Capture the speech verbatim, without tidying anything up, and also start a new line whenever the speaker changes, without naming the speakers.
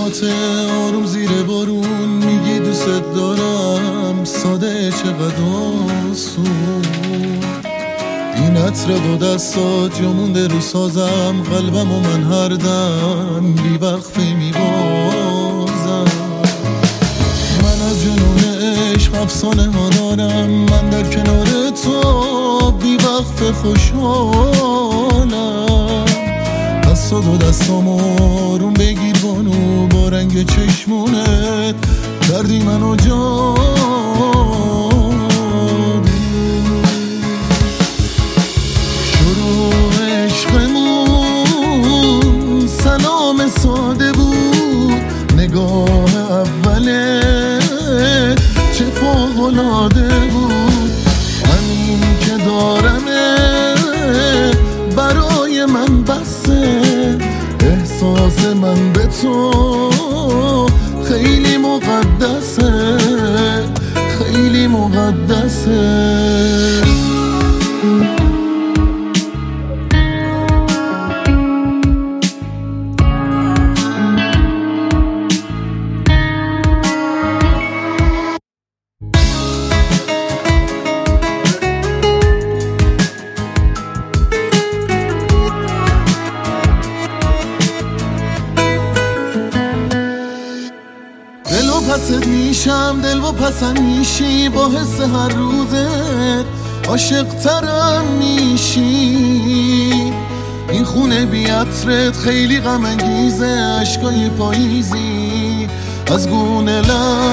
کلمات آروم زیر بارون میگی دوست دارم، ساده چقدر آسون. این عطر با دستات یا مونده رو سازم، قلبم و من هر دم بی وقفه میبازم. من از جنون عشق افسانه ها دارم، من در کنار تو بی وقفه خوشحالم. دست و دو دستام آروم بگیر بانو، با رنگ چشمونت کردی منو جادو. شروع عشقمون سلام ساده بود، نگاه اولت چه فوق‌العاده بود. همین که دارمه برای من بسه، احساس من به تو خیلی مقدسه، خیلی مقدسه. پست میشم دل و پسند میشی، با حس هر روزت عاشق ترم میشی. این خونه بی عطرت خیلی غم انگیزه، عشقای پاییزی از گونه لب